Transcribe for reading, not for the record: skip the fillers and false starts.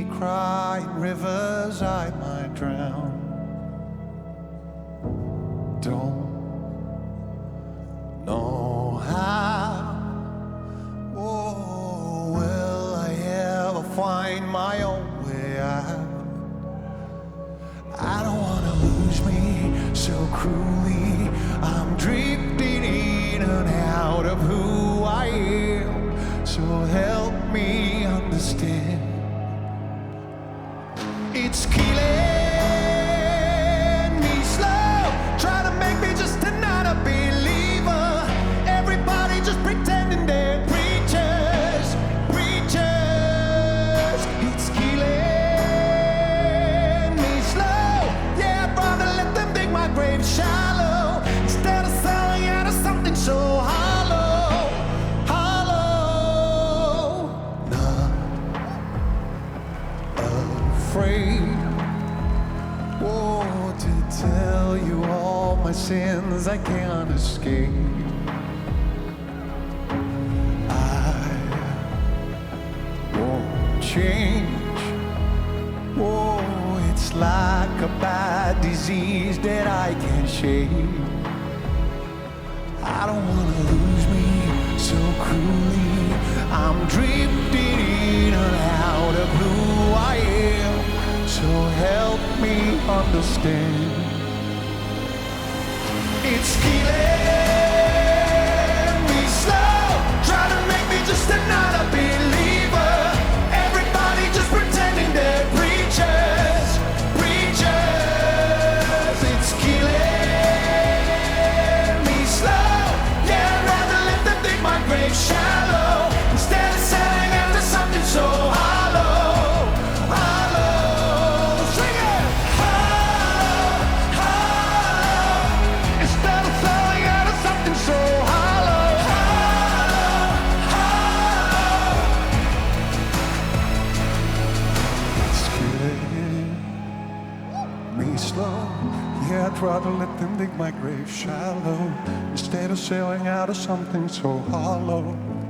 me cry in rivers I might drown. Don't know how, oh, will I ever find my own way out? I don't wanna lose me so cruelly. I'm drifting in and out of who I am. So help me understand. It's killing me slow, trying to make me just another believer. Everybody just pretending they're preachers, preachers. It's killing me slow. Yeah, I'd rather let them dig my grave shallow instead of selling out of something so hollow, hollow. Not afraid, oh, to tell you all my sins I can't escape. I won't change. Oh, it's like a bad disease that I can't shake. I don't wanna lose me so cruelly. I'm drifting in and out of who I am. So help me understand. It's killing me slow, trying to make me just another believer. Everybody just pretending they're preachers, preachers. It's killing me slow. Yeah, I'd rather let them dig my grave shallow instead of selling out to something so hollow, hollow. Sing it! Hollow, hollow. Instead of selling out to something so hollow, hollow, hollow. It's killing me slow. Yeah, I'd rather let them dig my grave shallow instead of selling out of something so hollow.